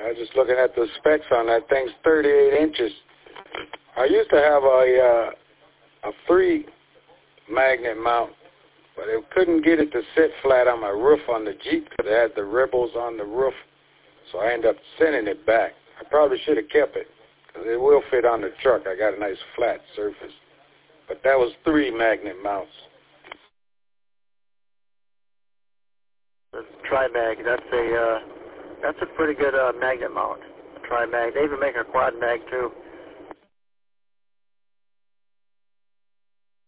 I was just looking at the specs on that thing's 38 inches. I used to have a 3 magnet mount, but I couldn't get it to sit flat on my roof on the Jeep because it had the ripples on the roof, so I ended up sending it back. I probably should have kept it because it will fit on the truck. I got a nice flat surface. But that was 3 magnet mounts. The Tri-Mag, that's a pretty good magnet mount. A Tri-Mag. They even make a quad mag too.